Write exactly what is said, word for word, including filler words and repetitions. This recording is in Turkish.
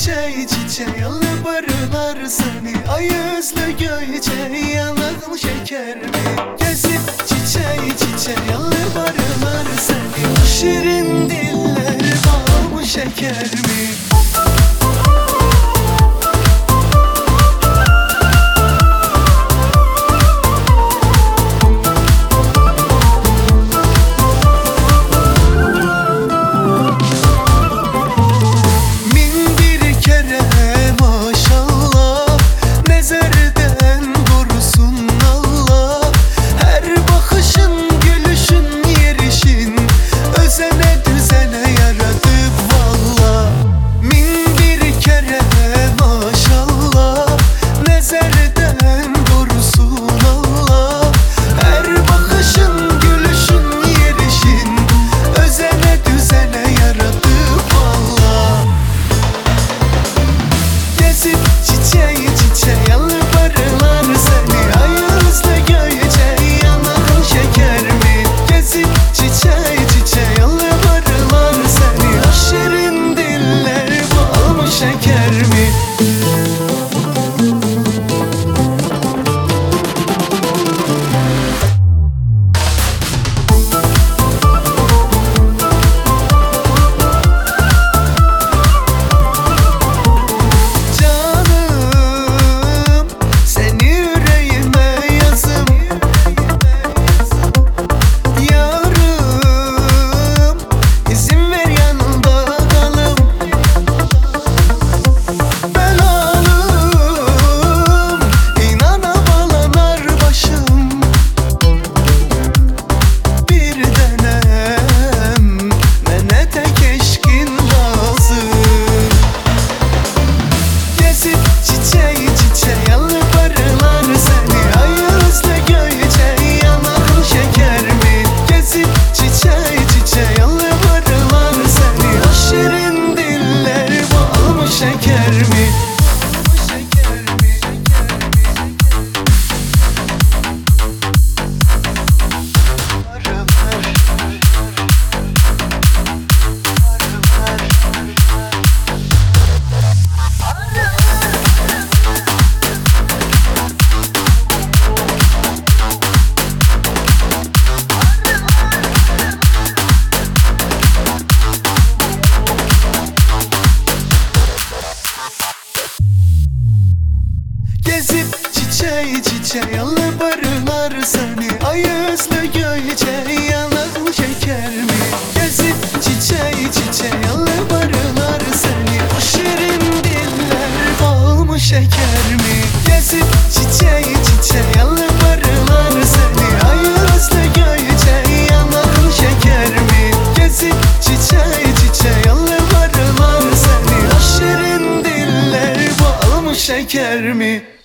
çiçeği çiçeği yalvarırlar seni. Ay özlü göğece yanağın şeker mi? Gezip çiçeği çiçeği yalvarırlar seni. O şirin diller bal mı şeker mi? Gezip çiçeği çiçeği yalvarırlar seni. Ay özlü göğece yanağın şeker mi? Gezip çiçeği çiçeği yalvarırlar seni. O şirin diller bal mı şeker mi? Gezip çiçeği çiçeği yalvarırlar seni. Ay özlü göğece yanağın şeker mi? Gezip çiçeği çiçeği yalvarırlar seni. O şirin diller bal mı şeker mi?